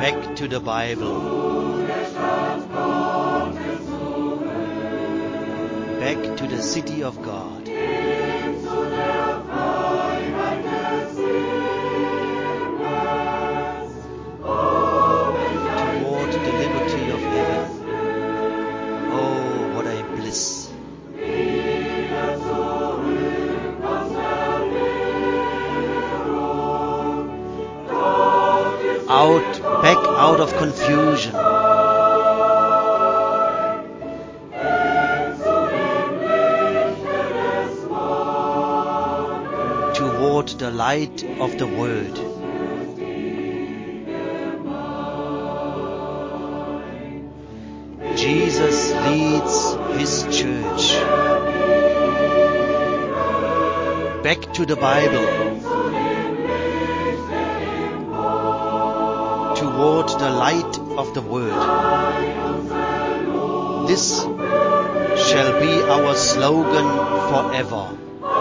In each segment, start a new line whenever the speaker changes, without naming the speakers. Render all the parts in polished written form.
Back to the Bible. Back to the city of God. Toward the liberty of heaven. Oh, what a bliss. Back out of confusion. Toward the light of the Word. Jesus leads His church. Back to the Bible. Toward the light of the Word. This shall be our slogan forever.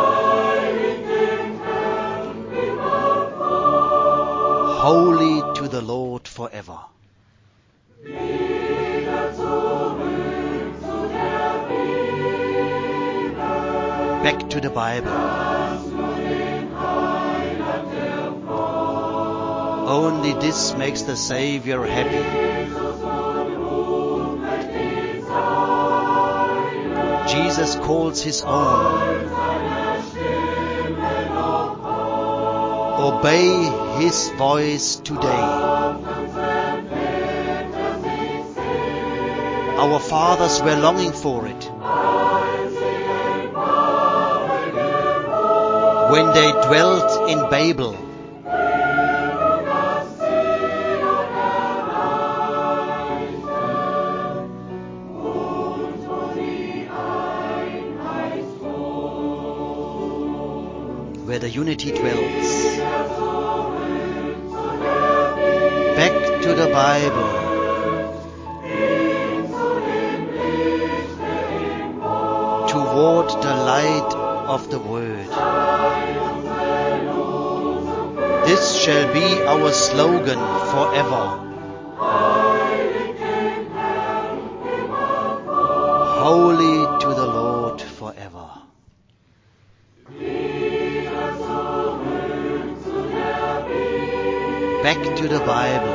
Holy to the Lord forever. Back to the Bible. Only this makes the Savior happy. Jesus calls His own. Obey His voice today. Our fathers were longing for it when they dwelt in Babel. Where the unity dwells. Back to the Bible. Toward the light of the Word. This shall be our slogan forever. Holy to the Lord forever. Back to the Bible.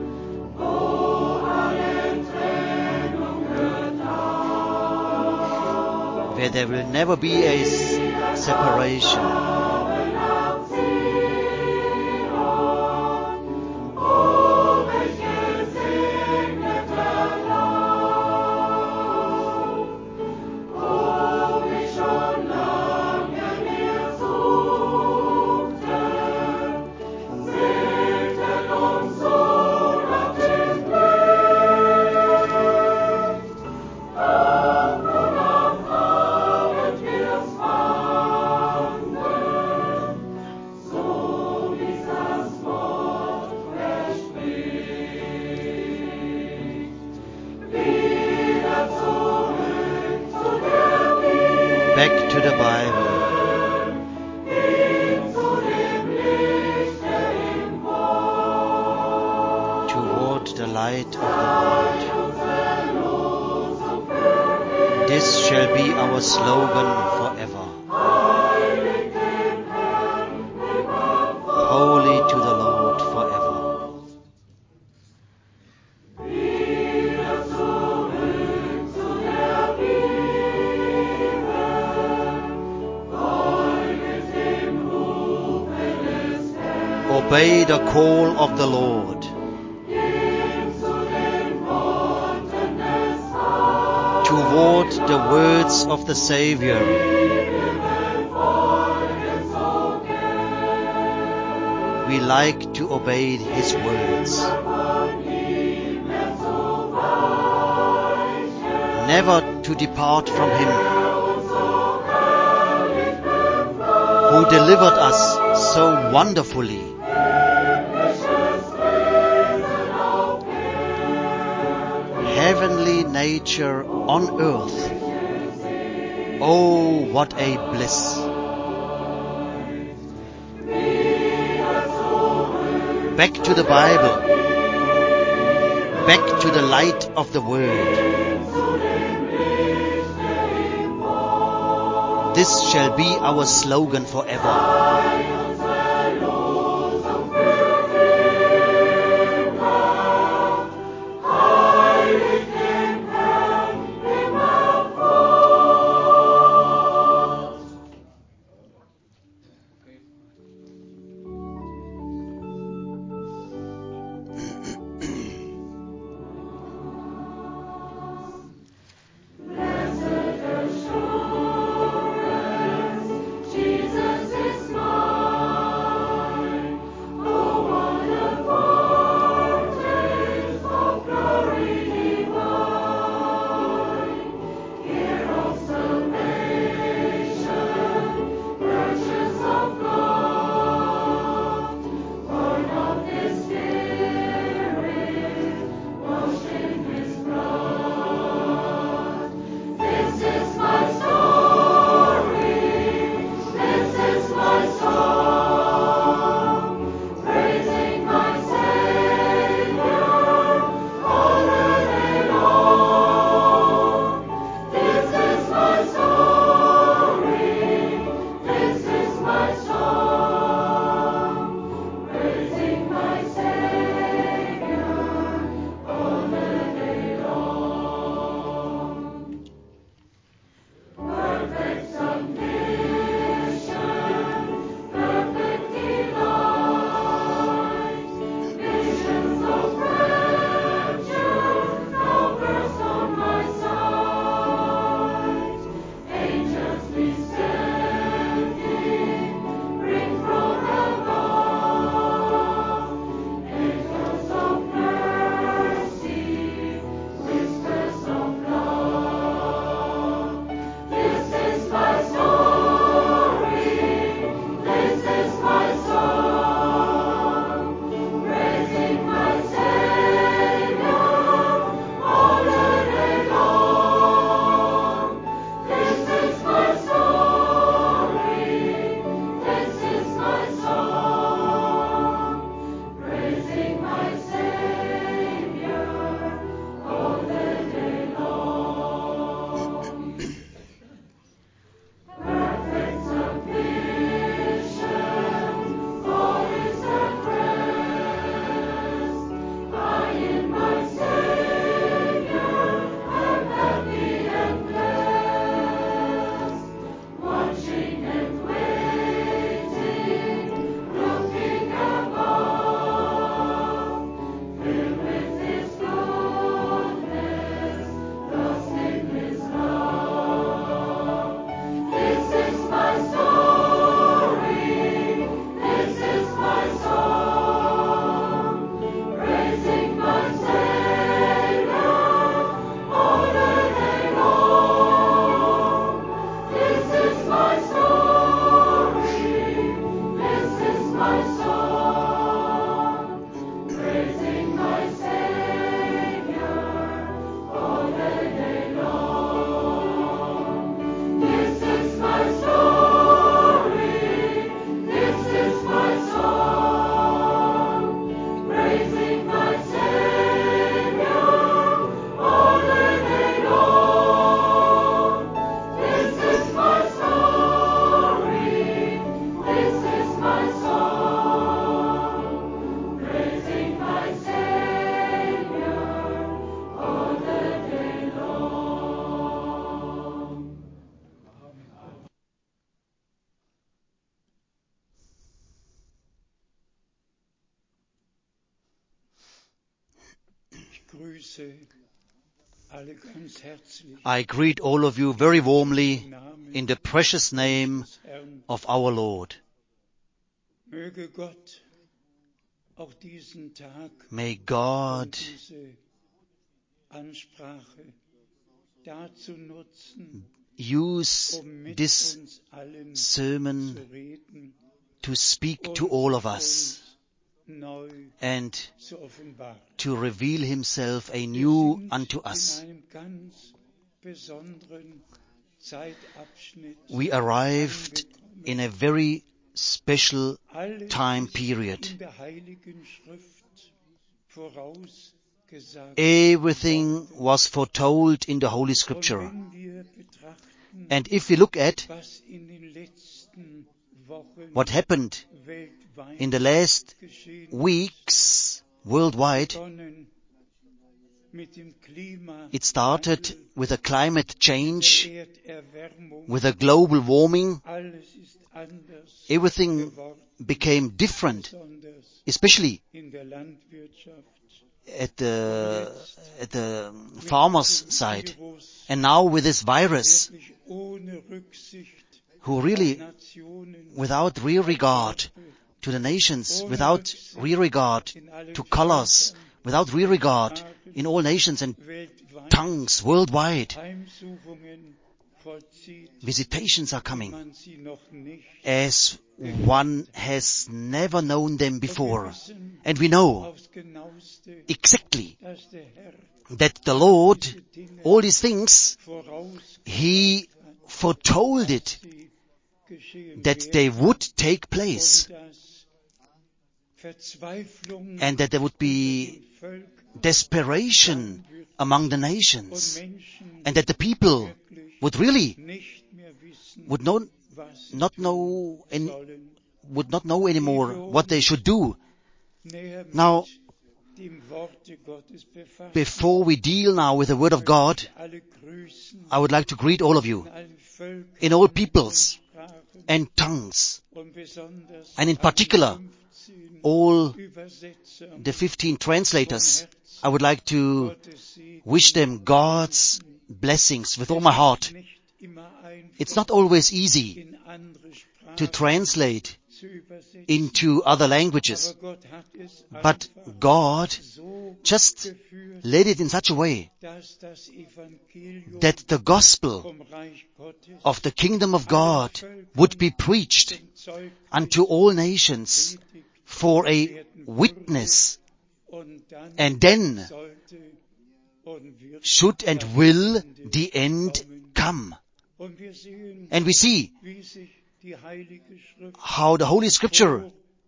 Where there will never be a separation. Back to the Bible. Toward the light of the Word. This shall be our slogan forever. Holy to the Lord forever. Obey the call of the Lord. Toward the words of the Savior. We like to obey His words. Never to depart from Him, who delivered us so wonderfully. Heavenly nature on earth. Oh, what a bliss. Back to the Bible. back to the light of the Word. This shall be our slogan forever. I greet all of you very warmly in the precious name of our Lord. May God use this sermon to speak to all of us and to reveal Himself anew unto us. We arrived in a very special time period. Everything was foretold in the Holy Scripture. And if we look at what happened in the last weeks worldwide, it started with a climate change, with a global warming. Everything became different, especially at the farmer's side. And now with this virus, who really, without real regard to the nations, without real regard to colors, without real regard in all nations and tongues worldwide, visitations are coming as one has never known them before. And we know exactly that the Lord, all these things, He foretold it, that they would take place, and that there would be desperation among the nations, and that the people would really would not know anymore what they should do. Now, before we deal now with the Word of God, I would like to greet all of you in all peoples and tongues, and in particular all the 15 translators. I would like to wish them God's blessings with all my heart. It's not always easy to translate into other languages, but God just led it in such a way that the gospel of the kingdom of God would be preached unto all nations for a witness, and then should and will the end come. And we see how the Holy Scripture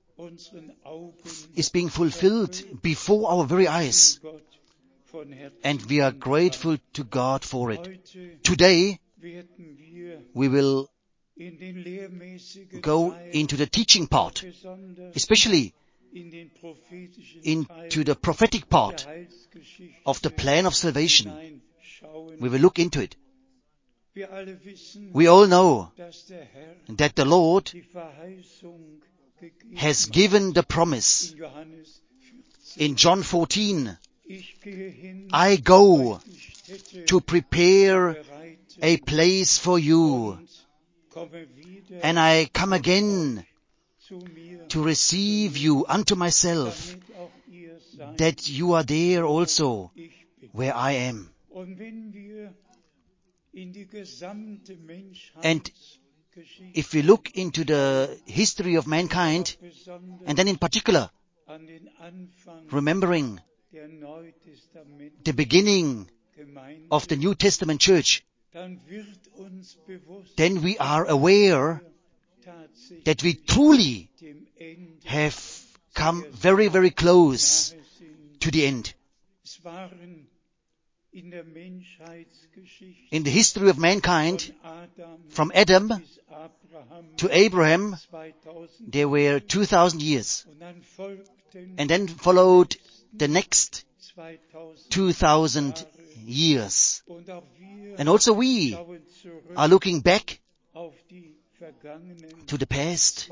is being fulfilled before our very eyes. And we are grateful to God for it. Today, we will go into the teaching part, especially into the prophetic part of the plan of salvation. We will look into it. We all know that the Lord has given the promise in John 14. I go to prepare a place for you, and I come again to receive you unto myself, that you are there also where I am. And if we look into the history of mankind, and then in particular, remembering the beginning of the New Testament church, then we are aware that we truly have come very, very close to the end. In the history of mankind, from Adam to Abraham, there were 2,000 years. And then followed the next 2,000 years. And also we are looking back to the past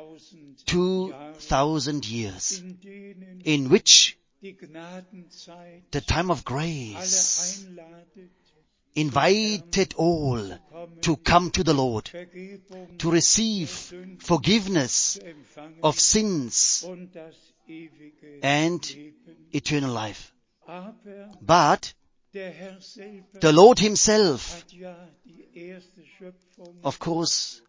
2,000 years, in which the time of grace invited all to come to the Lord, to receive forgiveness of sins and eternal life. But the Lord Himself, of course,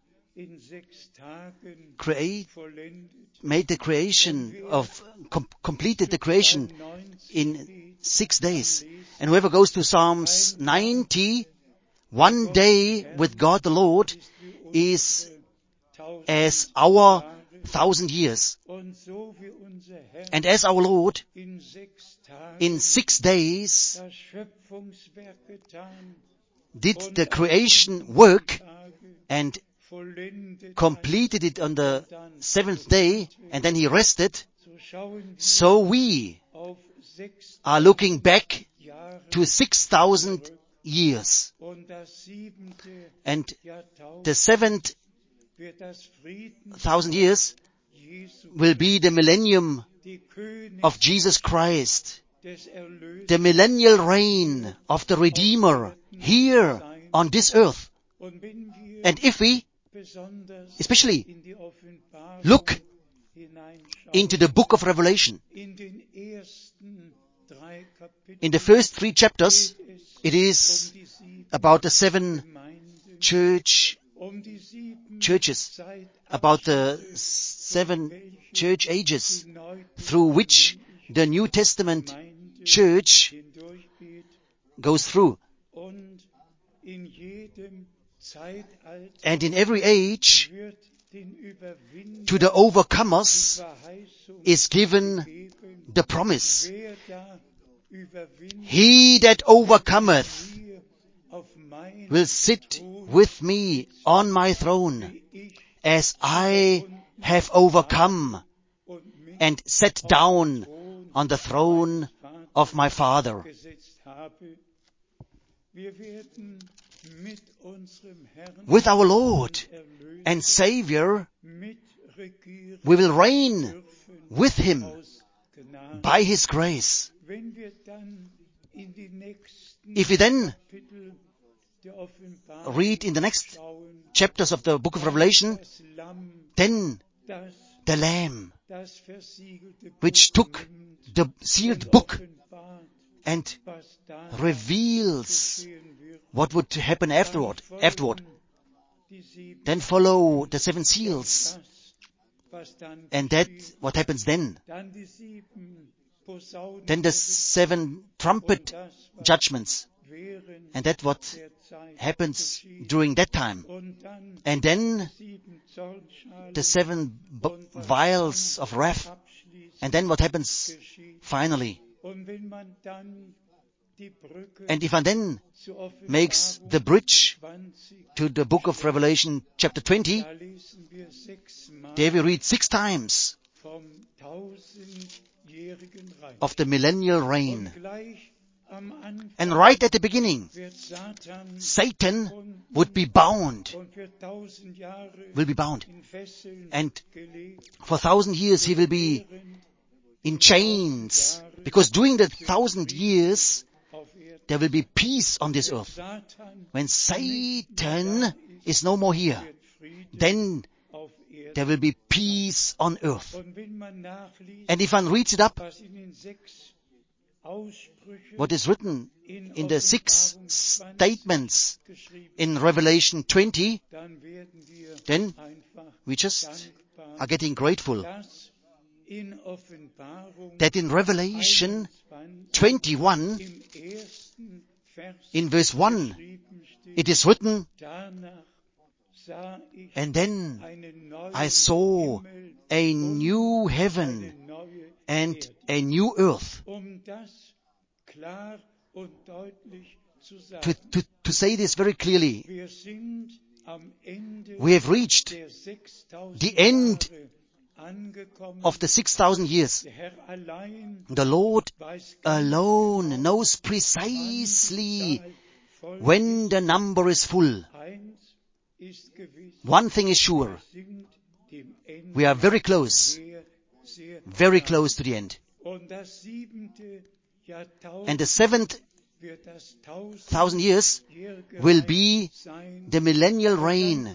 made the creation completed the creation in 6 days. And whoever goes to Psalms 90, 1 day with God the Lord is as our 1,000 years. And as our Lord in 6 days did the creation work and completed it on the 7th day, and then he rested, so we are looking back to 6,000 years. And the 7,000 years will be the millennium of Jesus Christ, the millennial reign of the Redeemer here on this earth. And if we especially look into the book of Revelation, in the first 3 chapters, it is about the 7 churches, about the 7 church ages through which the New Testament church goes through. And in every age, to the overcomers is given the promise. He that overcometh will sit with me on my throne, as I have overcome and sat down on the throne of my Father. With our Lord and Savior, we will reign with Him by His grace. If we then read in the next chapters of the book of Revelation, then the Lamb, which took the sealed book and reveals what would happen afterward. Then follow the 7 seals. And that, what happens then? Then the 7 trumpet judgments. And that what happens during that time. And then the 7 vials of wrath. And then what happens finally? And if one then makes the bridge to the book of Revelation chapter 20, there we read 6 times of the millennial reign. And right at the beginning, Satan would be bound, will be bound. And for 1,000 years he will be in chains, because during the 1,000 years there will be peace on this earth. When Satan is no more here, then there will be peace on earth. And if one reads it up, what is written in the 6 statements in Revelation 20, then we just are getting grateful that in Revelation 21, in verse 1, it is written, and then I saw a new heaven and a new earth. To say this very clearly, we have reached the end of the 6,000 years. The Lord alone knows precisely when the number is full. One thing is sure, we are very close to the end. And the 7,000 years will be the millennial reign.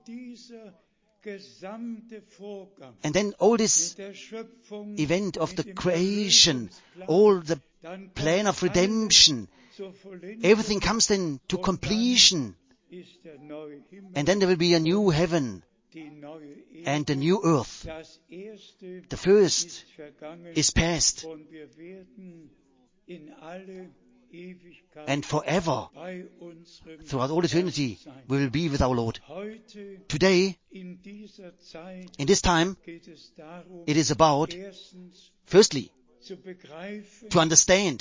And then all this event of the creation, all the plan of redemption, everything comes then to completion. And then there will be a new heaven and a new earth. The first is past. and forever, throughout all eternity, we will be with our Lord. Today, in this time, it is about, firstly, to understand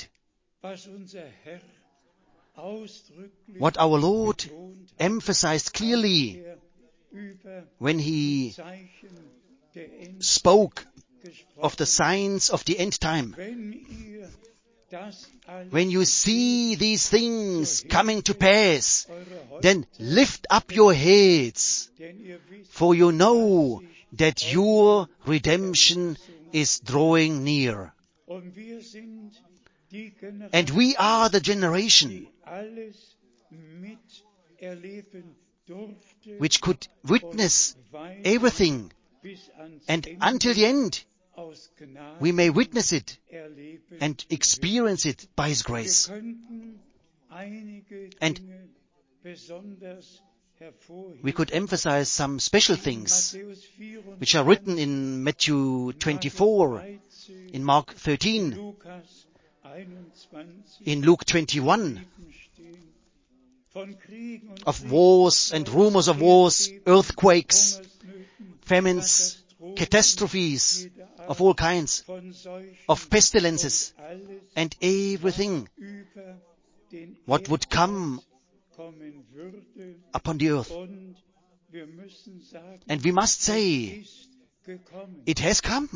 what our Lord emphasized clearly when He spoke of the signs of the end time. When you see these things coming to pass, then lift up your heads, for you know that your redemption is drawing near. And we are the generation which could witness everything, and until the end, we may witness it and experience it by His grace. And we could emphasize some special things which are written in Matthew 24, in Mark 13, in Luke 21, of wars and rumors of wars, earthquakes, famines, catastrophes of all kinds, of pestilences, and everything what would come upon the earth. And we must say, it has come.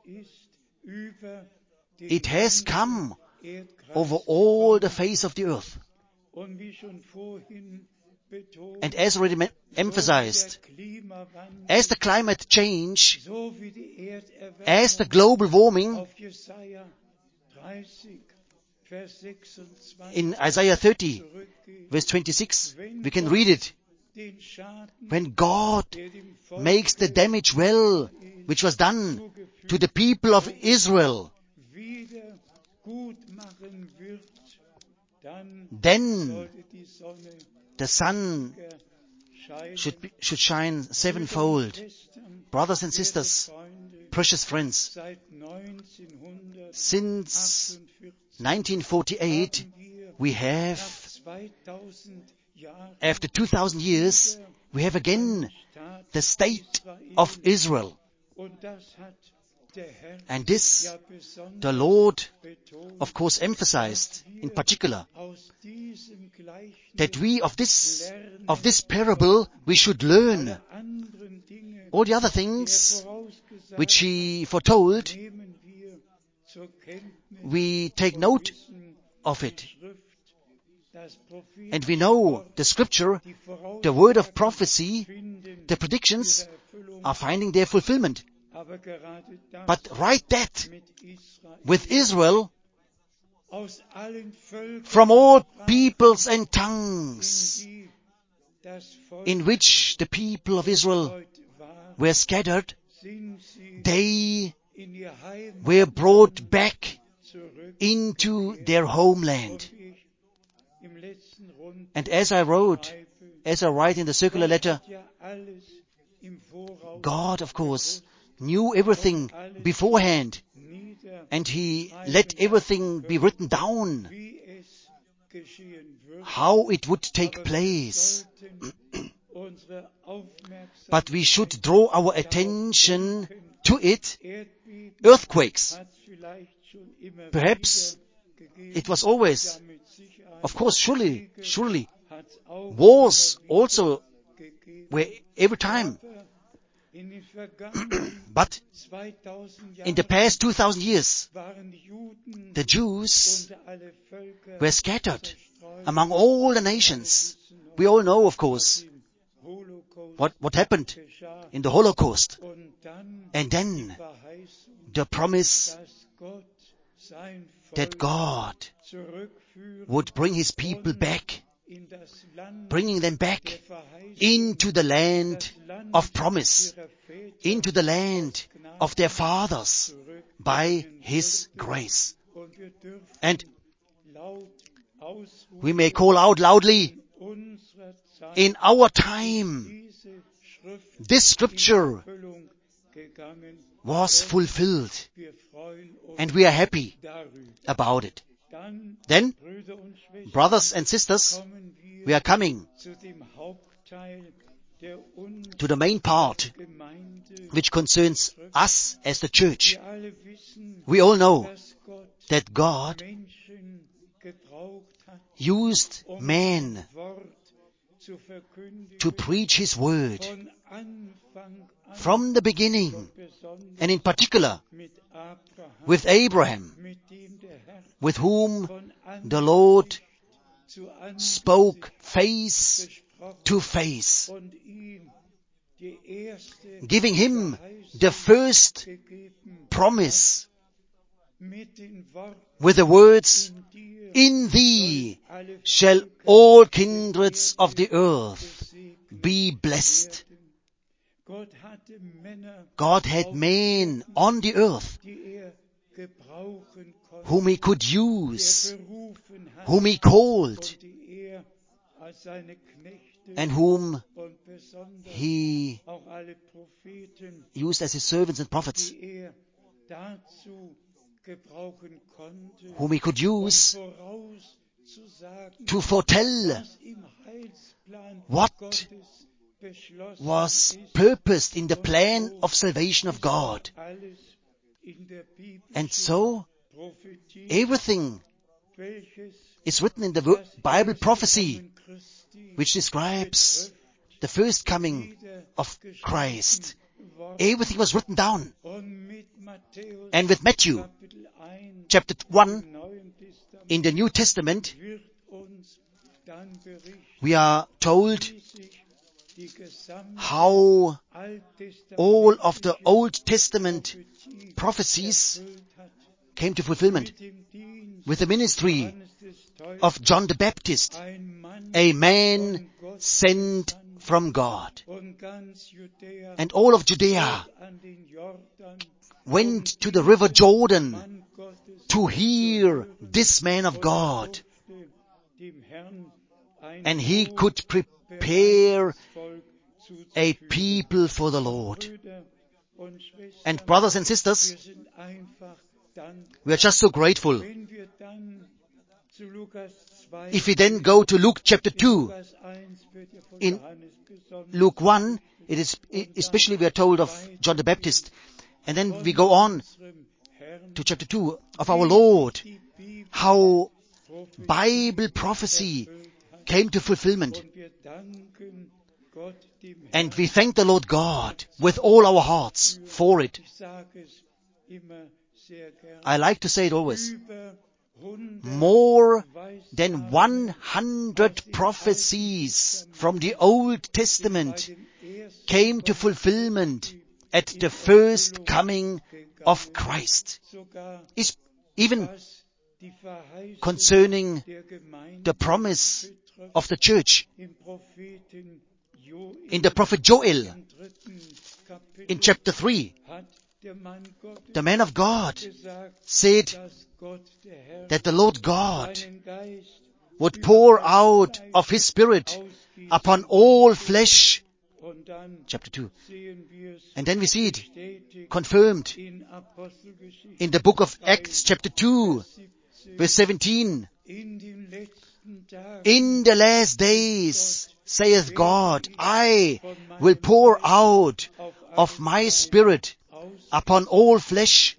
It has come over all the face of the earth. And as already emphasized, as the climate change, as the global warming, in Isaiah 30, verse 26, we can read it. When God makes the damage well, which was done to the people of Israel, then the sun should shine sevenfold. Brothers and sisters, precious friends, since 1948, we have, after 2,000 years, we have again the state of Israel. And this, the Lord, of course, emphasized in particular, that we of this parable, we should learn. All the other things which He foretold, we take note of it. And we know the scripture, the word of prophecy, the predictions are finding their fulfillment. But right that, with Israel, from all peoples and tongues, in which the people of Israel were scattered, they were brought back into their homeland. And as I write in the circular letter, God, of course, knew everything beforehand, and He let everything be written down, how it would take place. But we should draw our attention to it. Earthquakes. Perhaps it was always, of course, surely, wars also were every time. But in the past 2,000 years, the Jews were scattered among all the nations. We all know, of course, what happened in the Holocaust. And then the promise that God would bring His people back, bringing them back into the land of promise, into the land of their fathers by His grace. And we may call out loudly, in our time, this scripture was fulfilled, and we are happy about it. Then, brothers and sisters, we are coming to the main part which concerns us as the church. We all know that God used man to preach His word from the beginning, and in particular with Abraham, with whom the Lord spoke face to face, giving him the first promise with the words, "In thee shall all kindreds of the earth be blessed." God had men on the earth whom He could use, whom He called, and whom He used as His servants and prophets, whom He could use to foretell what was purposed in the plan of salvation of God. And so, everything is written in the Bible prophecy, which describes the first coming of Christ. Everything was written down. And with Matthew, chapter 1, in the New Testament, we are told how all of the Old Testament prophecies came to fulfillment with the ministry of John the Baptist, a man sent from God. And all of Judea went to the river Jordan to hear this man of God. And he could prepare a people for the Lord. And brothers and sisters, we are just so grateful. If we then go to Luke chapter 2, in Luke 1, it is especially we are told of John the Baptist. And then we go on to chapter 2 of our Lord, how Bible prophecy came to fulfillment. And we thank the Lord God with all our hearts for it. I like to say it always. More than 100 prophecies from the Old Testament came to fulfillment at the first coming of Christ. Even concerning the promise of the church. In the prophet Joel, in chapter 3, the man of God said that the Lord God would pour out of His Spirit upon all flesh. Chapter 2. And then we see it confirmed in the book of Acts, chapter 2, verse 17. In the last days, saith God, I will pour out of my Spirit upon all flesh.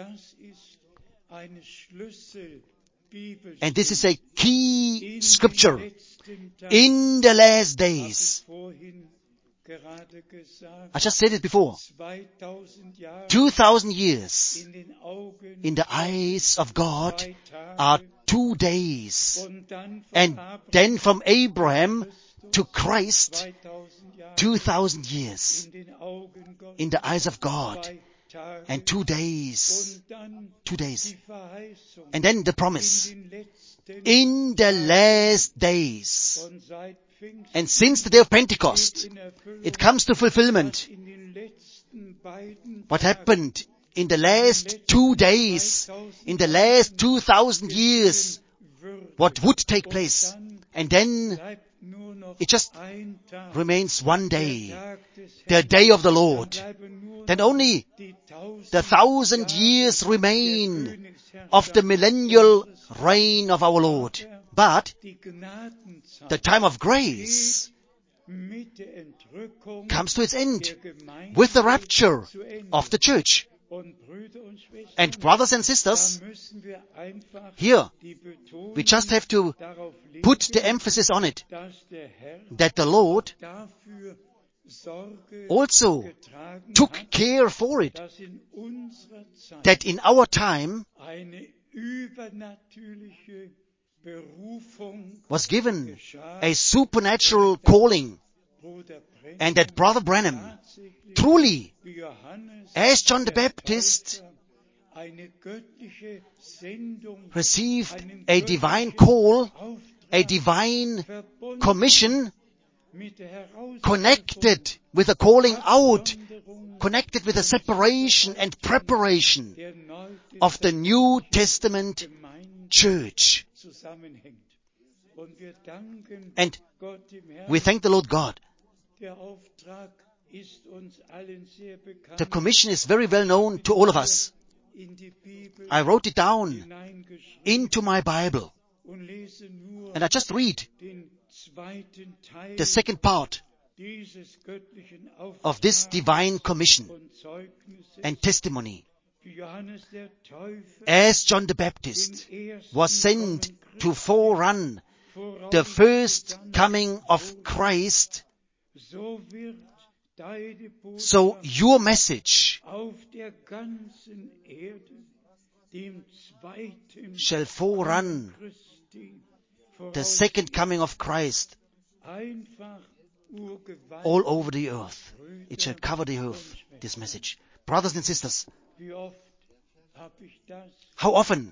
And this is a key scripture. In the last days. I just said it before. 2,000 years in the eyes of God are 2 days. And then from Abraham to Christ, 2,000 years in the eyes of God. And 2 days. 2 days. And then the promise. In the last days. And since the day of Pentecost, it comes to fulfillment. What happened in the last 2 days, in the last 2,000 years, what would take place? And then it just remains one day, the day of the Lord. Then only the 1,000 years remain of the millennial reign of our Lord. But the time of grace comes to its end with the rapture of the church. And brothers and sisters, here we just have to put the emphasis on it, that the Lord also took care for it, that in our time was given a supernatural calling, and that Brother Branham truly, as John the Baptist, received a divine call, a divine commission, connected with the calling out, connected with the separation and preparation of the New Testament church. And we thank the Lord God. The commission is very well known to all of us. I wrote it down into my Bible, and I just read the second part of this divine commission and testimony. As John the Baptist was sent to forerun the first coming of Christ, so your message shall forerun the second coming of Christ all over the earth. It shall cover the earth, this message. Brothers and sisters, how often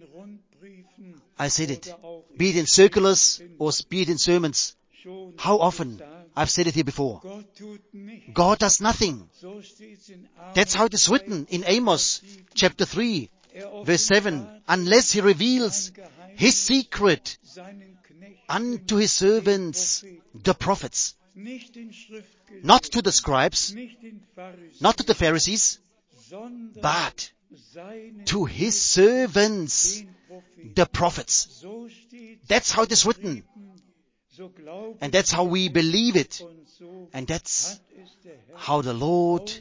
I said it, be it in circulars or be it in sermons, how often I've said it here before. God does nothing. That's how it is written in Amos chapter 3, verse 7. Unless he reveals his secret unto his servants, the prophets. Not to the scribes, not to the Pharisees, but to his servants, the prophets. That's how it is written. And that's how we believe it. And that's how the Lord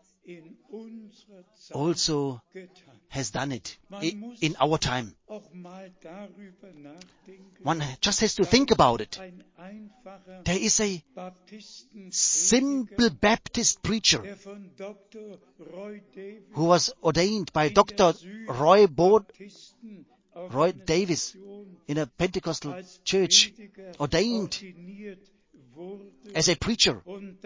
also has done it in our time. One just has to think about it. There is a simple Baptist preacher who was ordained by Dr. Roy Davis in a Pentecostal church, ordained as a preacher,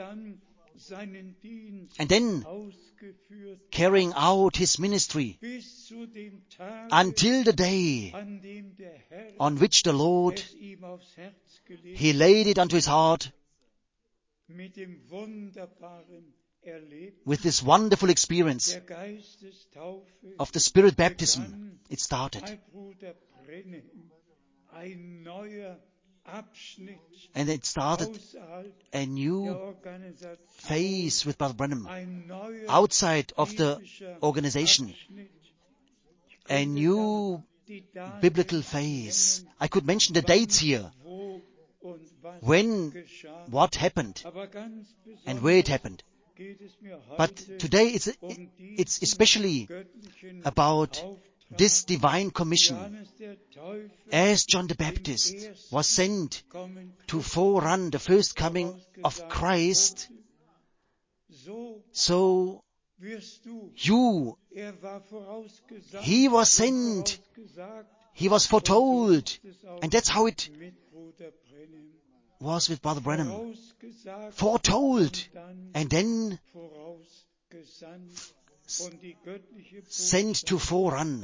and then carrying out his ministry until the day on which the Lord, he laid it unto his heart with this wonderful experience of the Spirit baptism. It started. And it started a new phase with Brother Branham outside of the organization. A new biblical phase. I could mention the dates here. When, what happened, and where it happened. But today it's especially about this divine commission. As John the Baptist was sent to forerun the first coming of Christ, so you, he was sent, he was foretold, and that's how it was with Brother Branham. Foretold, and then sent to forerun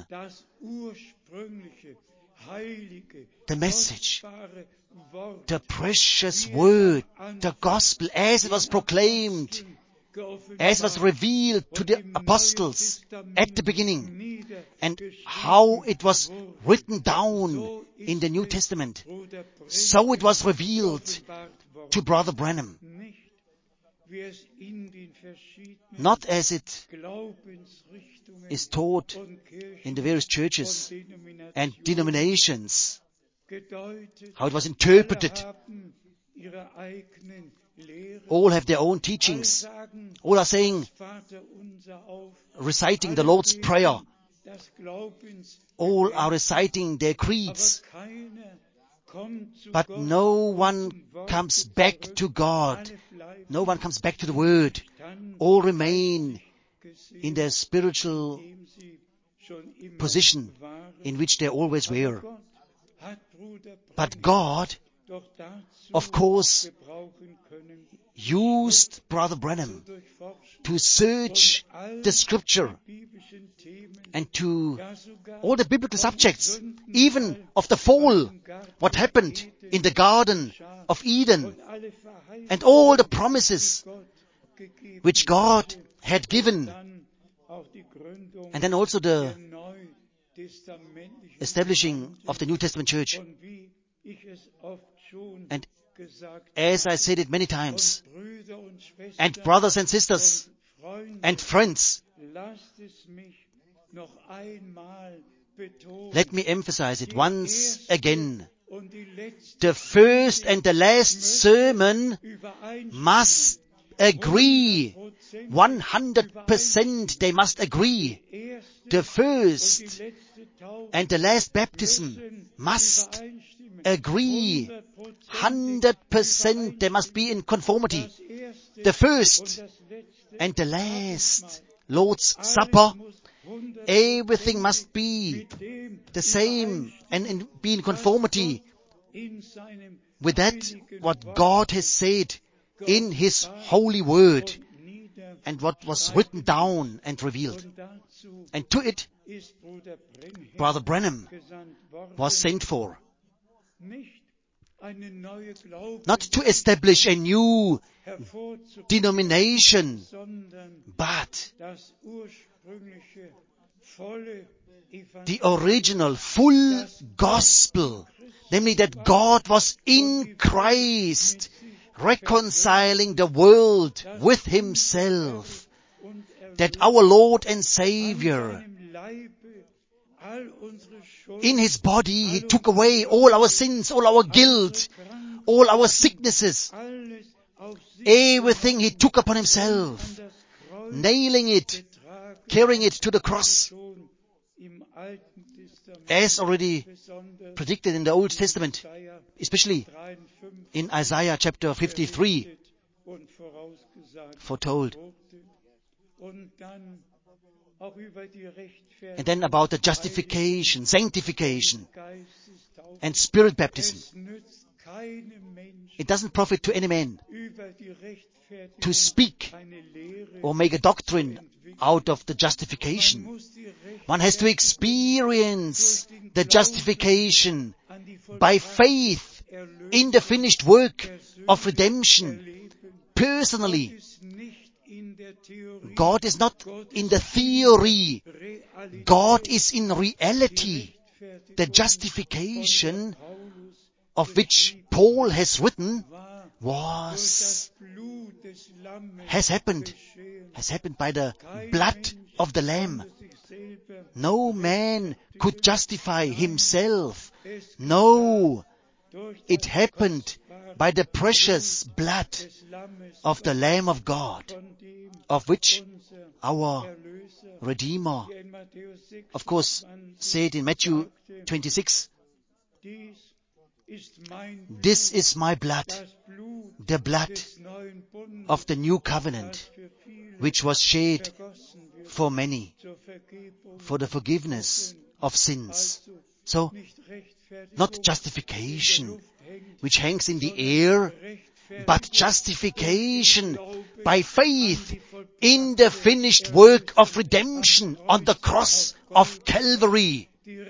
the message, the precious word, the gospel as it was proclaimed, as it was revealed to the apostles at the beginning, and how it was written down in the New Testament. So it was revealed to Brother Branham. Not as it is taught in the various churches and denominations, how it was interpreted. All have their own teachings. All are saying, reciting the Lord's Prayer. All are reciting their creeds. But no one comes back to God. No one comes back to the Word. All remain in their spiritual position in which they always were. But God, of course, used Brother Branham to search the Scripture and to all the biblical subjects, even of the fall, what happened in the Garden of Eden, and all the promises which God had given, and then also the establishing of the New Testament Church. And as I said it many times, and brothers and sisters and friends, let me emphasize it once again. The first and the last sermon must agree. 100% they must agree. The first and the last baptism must agree. 100% they must be in conformity. The first and the last Lord's Supper, everything must be the same and be in conformity with that what God has said in His holy word and what was written down and revealed. And to it, Brother Branham was sent for. Not to establish a new denomination, but the original full gospel, namely that God was in Christ, reconciling the world with Himself, that our Lord and Savior, in His body, He took away all our sins, all our guilt, all our sicknesses, everything He took upon Himself, nailing it, carrying it to the cross, as already predicted in the Old Testament, especially in Isaiah chapter 53, foretold. And then about the justification, sanctification, and spirit baptism. It doesn't profit to any man to speak or make a doctrine out of the justification. One has to experience the justification by faith in the finished work of redemption personally. God is not in the theory. God is in reality. The justification of which Paul has written has happened by the blood of the Lamb. No man could justify himself. No, it happened by the precious blood of the Lamb of God, of which our Redeemer, of course, said in Matthew 26, "This is my blood, the blood of the new covenant, which was shed for many, for the forgiveness of sins." So, not justification, which hangs in the air, but justification by faith in the finished work of redemption on the cross of Calvary.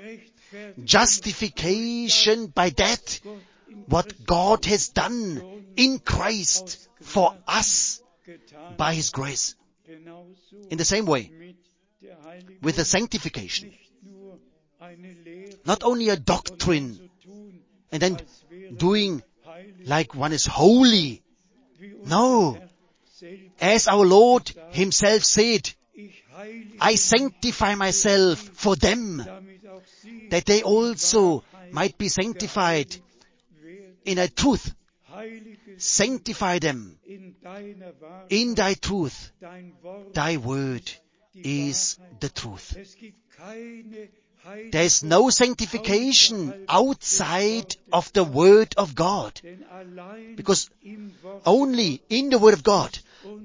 Justification by that, what God has done in Christ for us by His grace. In the same way, with the sanctification, not only a doctrine, and then doing like one is holy. No, as our Lord Himself said, "I sanctify myself for them, that they also might be sanctified in a truth. Sanctify them in thy truth. Thy word is the truth. There is no sanctification outside of the Word of God, because only in the Word of God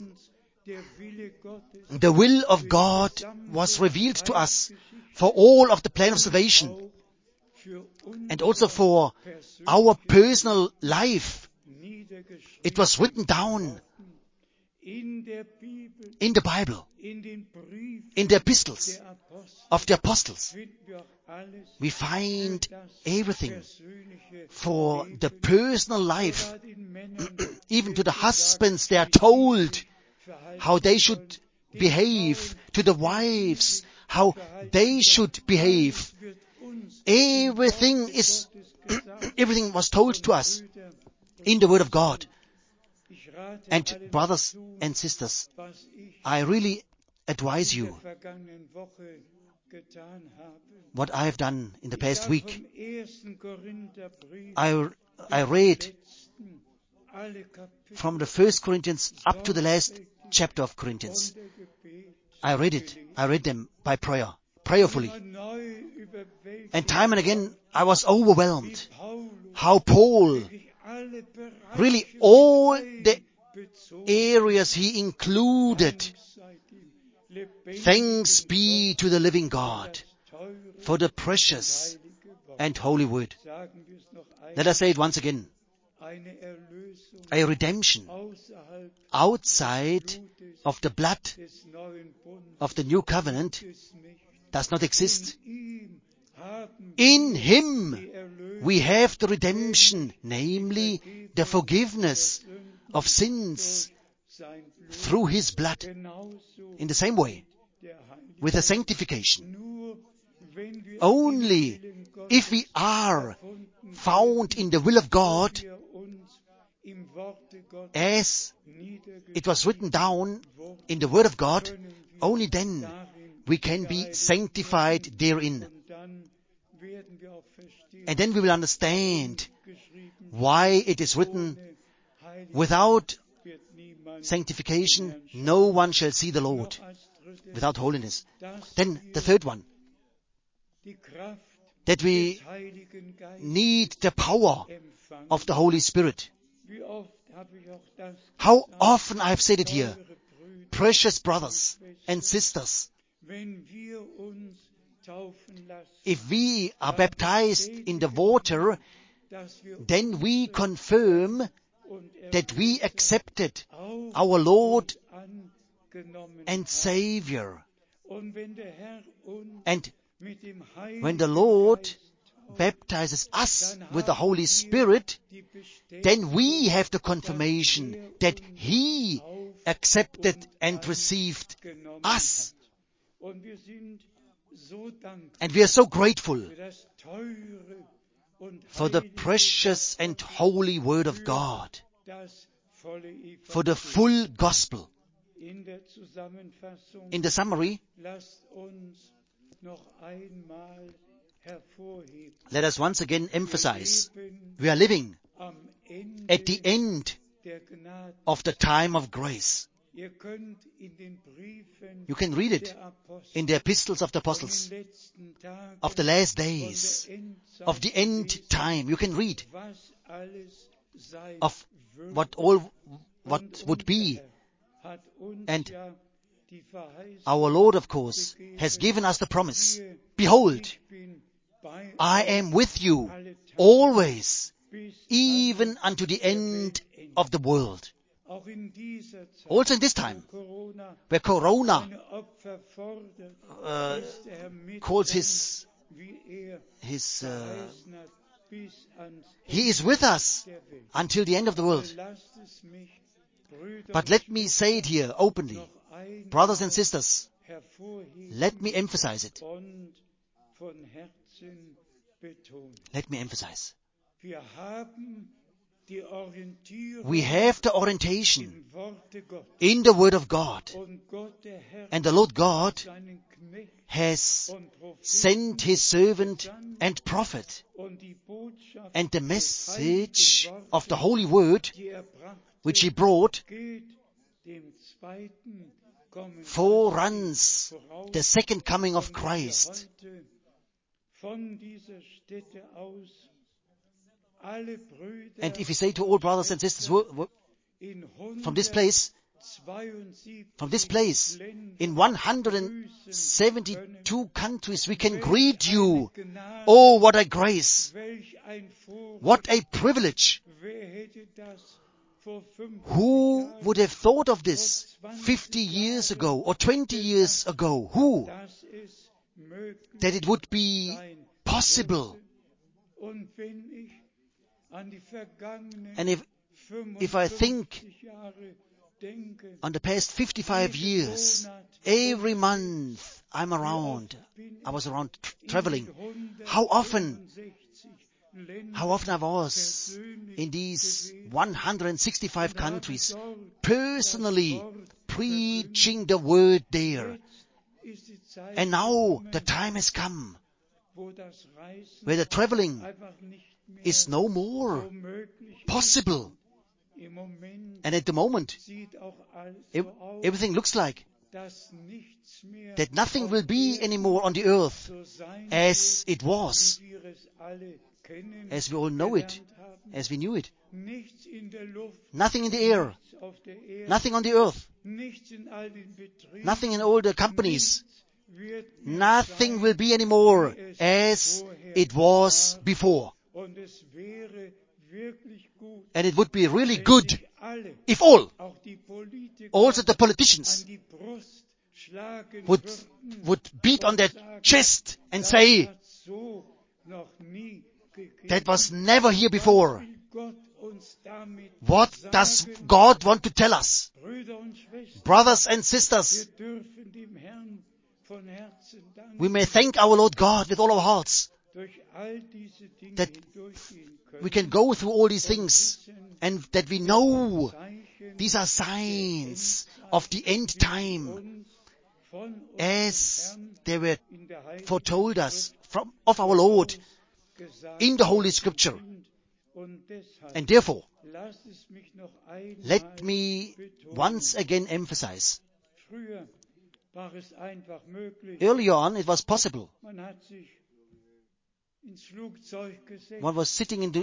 the will of God was revealed to us for all of the plan of salvation and also for our personal life. It was written down in the Bible, in the epistles of the apostles. We find everything for the personal life. Even to the husbands, they are told how they should behave, to the wives, how they should behave. Everything was told to us in the Word of God. And brothers and sisters, I really advise you what I have done in the past week. I read from the 1 Corinthians up to the last chapter of Corinthians. I read them by prayerfully. And time and again I was overwhelmed how Paul, really all the areas he included. Thanks be to the living God for the precious and holy word. Let us say it once again. A redemption outside of the blood of the new covenant does not exist. In Him we have the redemption, namely the forgiveness of sins through His blood. In the same way, with the sanctification, only if we are found in the will of God, as it was written down in the Word of God, only then we can be sanctified therein. And then we will understand why it is written, without sanctification no one shall see the Lord, without holiness. Then the third one, that we need the power of the Holy Spirit. How often I have said it here, precious brothers and sisters, if we are baptized in the water, then we confirm that we accepted our Lord and Savior. And when the Lord baptizes us with the Holy Spirit, then we have the confirmation that He accepted and received us. And we are so grateful for the precious and holy Word of God, for the full gospel. In the summary, let us once again emphasize, we are living at the end of the time of grace. You can read it in the epistles of the apostles, of the last days, of the end time. You can read of what would be. And our Lord, of course, has given us the promise. Behold, I am with you always, even unto the end of the world. Also in this time, where Corona calls He is with us until the end of the world. But let me say it here openly, brothers and sisters, let me emphasize it. Let me emphasize. We have the orientation in the Word of God. And the Lord God has sent His servant and prophet. And the message of the Holy Word, which He brought, foreruns the second coming of Christ. And if you say to all brothers and sisters from this place, in 172 countries, we can greet you. Oh, what a grace! What a privilege! Who would have thought of this 50 years ago or 20 years ago? Who? That it would be possible. And if I think on the past 55 years, every month I was around traveling. How often I was in these 165 countries, personally preaching the word there. And now the time has come where the traveling is no more possible. And at the moment, everything looks like that nothing will be anymore on the earth as it was, as we all know it, as we knew it. Nothing in the air, nothing on the earth, nothing in all the companies. Nothing will be anymore as it was before. And it would be really good if all, also the politicians, would beat on their chest and say, that was never here before. What does God want to tell us? Brothers and sisters, we may thank our Lord God with all our hearts that we can go through all these things and that we know these are signs of the end time as they were foretold us of our Lord in the Holy Scripture. And therefore, let me once again emphasize, early on it was possible. One was sitting into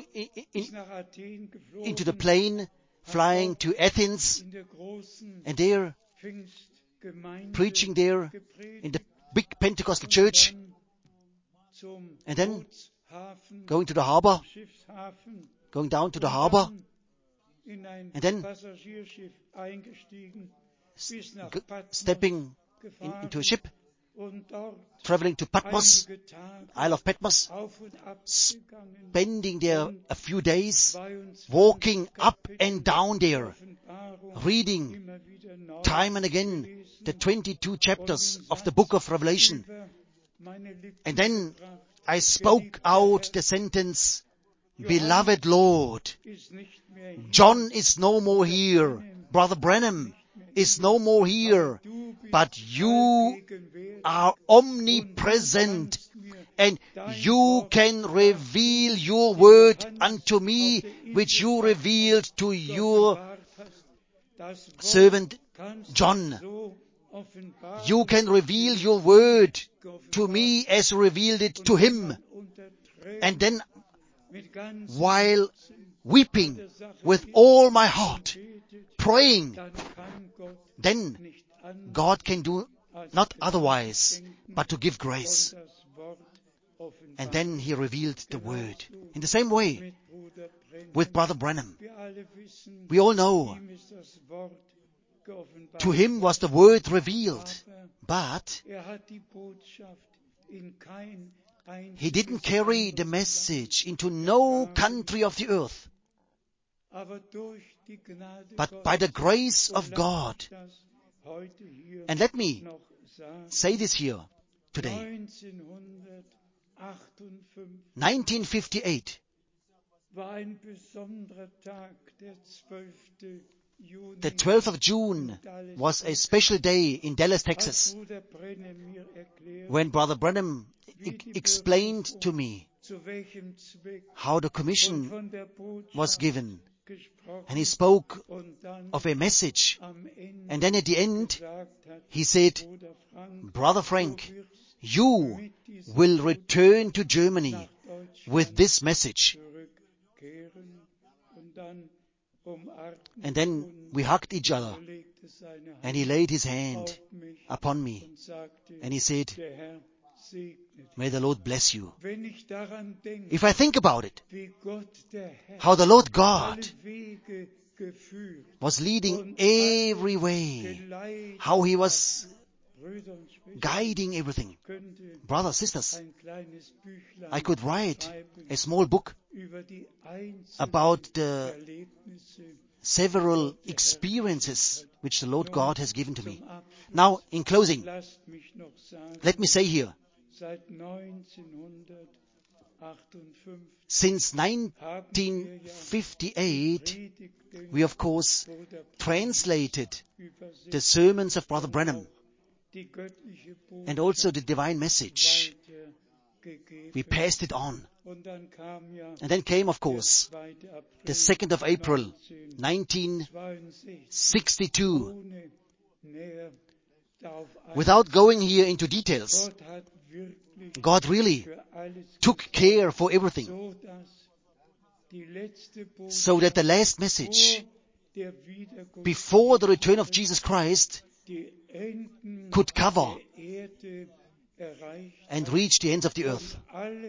the plane, flying to Athens, and there, preaching there in the big Pentecostal church, and then going to the harbor, going down to the harbor, and then stepping into a ship, traveling to Patmos, Isle of Patmos, spending there a few days, walking up and down there, reading time and again the 22 chapters of the book of Revelation. And then I spoke out the sentence, "Beloved Lord, John is no more here, Brother Branham is no more here, but you are omnipresent, and you can reveal your word unto me, which you revealed to your servant John. You can reveal your word to me as you revealed it to him." And then, while weeping with all my heart, praying, then God can do not otherwise but to give grace. And then He revealed the word. In the same way, with Brother Branham, we all know, to him was the word revealed, but he didn't carry the message into no country of the earth. But by the grace of God, and let me say this here today, 1958, The 12th of June was a special day in Dallas, Texas, when Brother Branham explained to me how the commission was given. And he spoke of a message. And then at the end, he said, Brother Frank, you will return to Germany with this message. And then we hugged each other, and he laid his hand upon me, and he said, may the Lord bless you. If I think about it, how the Lord God was leading every way, how He was guiding everything. Brothers, sisters, I could write a small book about the several experiences which the Lord God has given to me. Now, in closing, let me say here, since 1958, we of course translated the sermons of Brother Branham and also the divine message. We passed it on. And then came, of course, the 2nd of April, 1962. Without going here into details, God really took care for everything, so that the last message before the return of Jesus Christ could cover and reach the ends of the earth.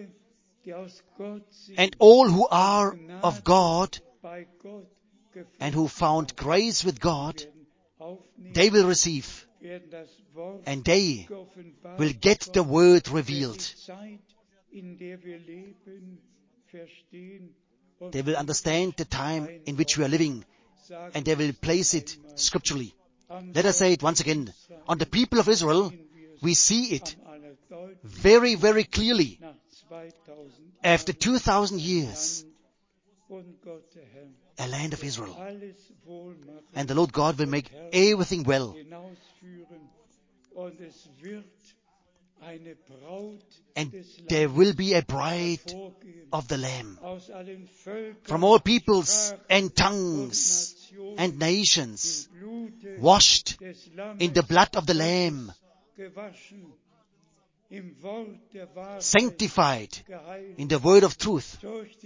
And all who are of God and who found grace with God, they will receive, and they will get the word revealed. They will understand the time in which we are living, and they will place it scripturally. Let us say it once again. On the people of Israel, we see it very, very clearly. After 2,000 years, a land of Israel. And the Lord God will make everything well. And there will be a bride of the Lamb from all peoples and tongues and nations, washed in the blood of the Lamb, sanctified in the word of truth,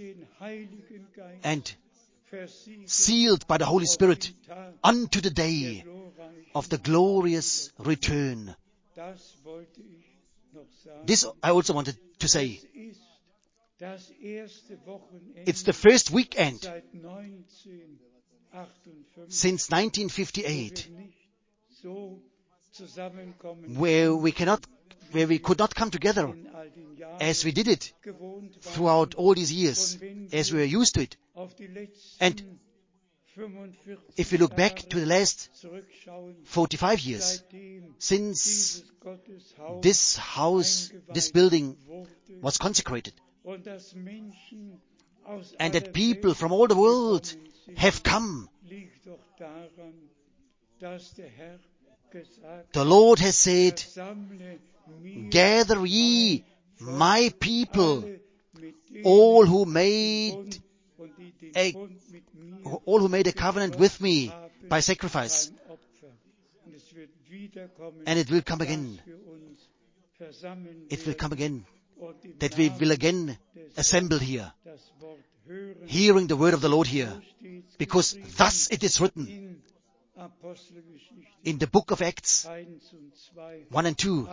and sealed by the Holy Spirit unto the day of the glorious return. This I also wanted to say. It's the first weekend since 1958 where we could not come together as we did it throughout all these years, as we were used to it. And if we look back to the last 45 years, since this house, this building was consecrated, and that people from all the world have come, the Lord has said, gather ye my people, all who made a covenant with me by sacrifice. And it will come again. It will come again. That we will again assemble here, hearing the word of the Lord here. Because thus it is written in the book of Acts 1 and 2.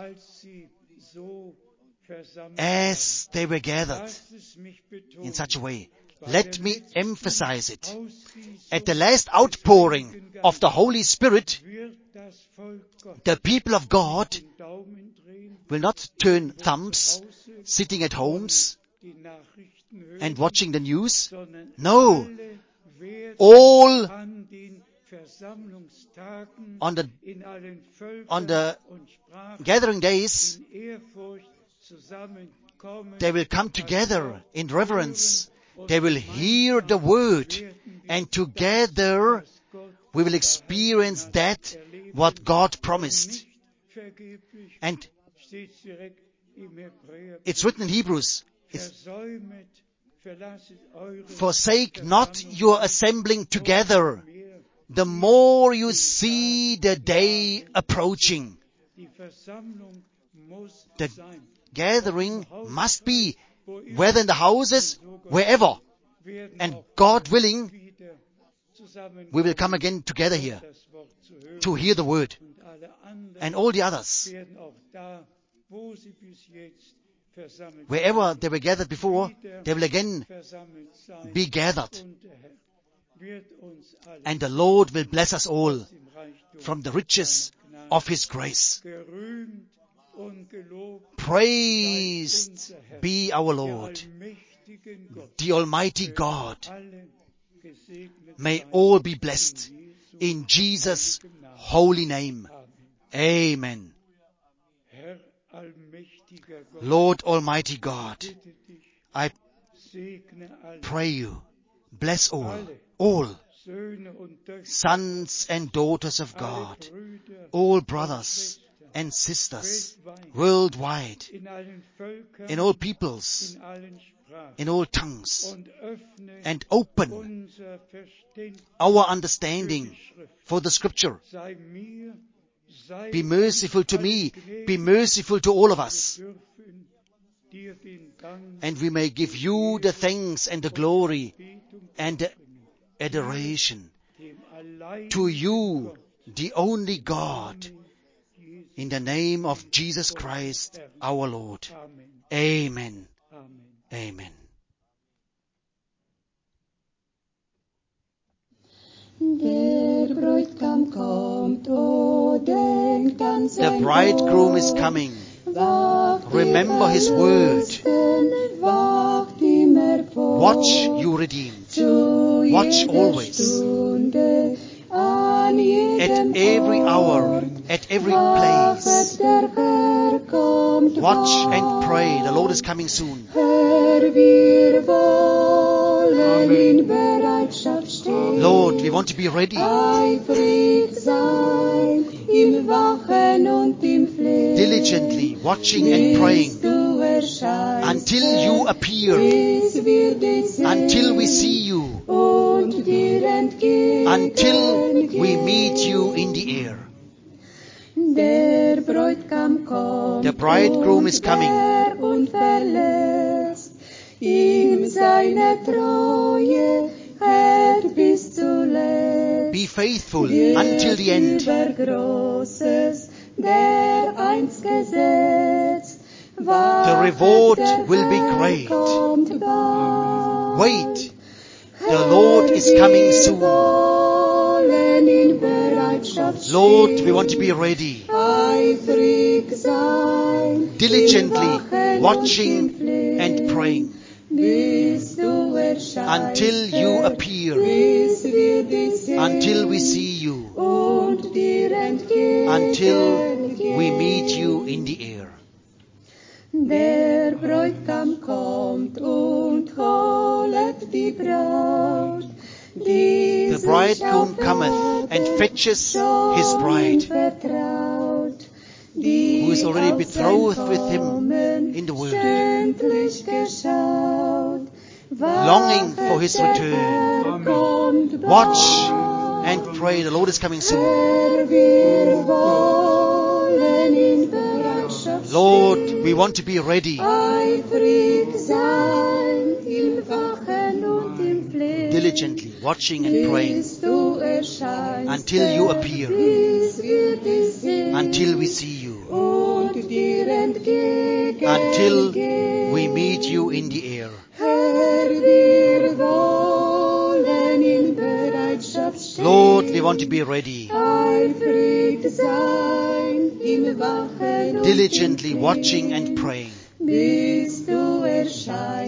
As they were gathered in such a way. Let me emphasize it. At the last outpouring of the Holy Spirit, the people of God will not turn thumbs, sitting at homes and watching the news. No. All on the gathering days, they will come together in reverence They will hear the word, and together we will experience that what God promised. And it's written in Hebrews, forsake not your assembling together, the more you see the day approaching. The gathering must be, whether in the houses, wherever. And God willing, we will come again together here to hear the word. And all the others, wherever they were gathered before, they will again be gathered. And the Lord will bless us all from the riches of His grace. Praised be our Lord, the Almighty God. May all be blessed in Jesus' holy name. Amen. Lord Almighty God, I pray you, bless all sons and daughters of God, all brothers and sisters worldwide, in all peoples, in all tongues, and open our understanding for the Scripture. Be merciful to me, be merciful to all of us, and we may give you the thanks and the glory and the adoration to you, the only God, in the name of Jesus Christ our Lord. Amen. Amen.
Der Bräutigam kommt, oh, denkt an
The
sein
bridegroom is
Wort.
coming.
Wacht
Remember
die
His word.
Erlösten, wacht immer vor.
Watch, you redeemed.
Zu
Watch
jeder
always.
Stunde, an jedem
At every hour,
Ort.
at every
Wachet,
place.
der Herr kommt
Watch
bald.
and pray. The Lord is coming soon.
Herr, wir wollen in Bereitschaft stehen.
Lord, we want to be ready,
Eifrig sein, im Wachen und im Flehen.
diligently watching and praying
Bis du erscheinst,
until you appear,
bis wir dich sehen
until we see you,
und dir entgegengehen.
until we meet you in the air.
Der Bräutigam kommt,
The bridegroom is coming.
und verlässt ihm seine Treue, hält bis zuletzt.
Be faithful until the end.
Übergroßes, der einst gesetzt,
The reward will be great.
kommt bald.
Wait, the Lord is coming soon.
Wollen in Bereitschaft
Lord, we
stehen.
want to be ready,
Eifrig sein,
diligently watching and praying
bis du erscheinst,
until you appear,
bis wir dich sehen
until we see you,
und dir
until we meet you
entgegengehen.
in the air.
Der Bräutigam kommt und holet die Braut, die
The
sich
bridegroom
auf
cometh and
Erden
fetches
schon
his bride,
vertraut, die
who is already
auf
betrothed
sein
with him
Kommen
in the world,
stündlich geschaut.
longing for his return.
Herr kommt
Watch
bald.
and pray. The Lord is coming soon.
Herr, wir wollen in Bereitschaft
Lord,
stehen.
we want to be ready,
Eifrig sein, im Wachen und im Flehen.
diligently watching and praying
Bis du erscheinst,
until you appear,
bis wir dich sehen
until we see you,
und dir entgegengehen.
until we meet you in the air.
Herr, wir wollen in Bereitschaft stehen.
Lord, we want to be ready,
Eifrig sein, im Wachen und
diligently
im
watching
Flehen.
and praying
Bis du erscheinst.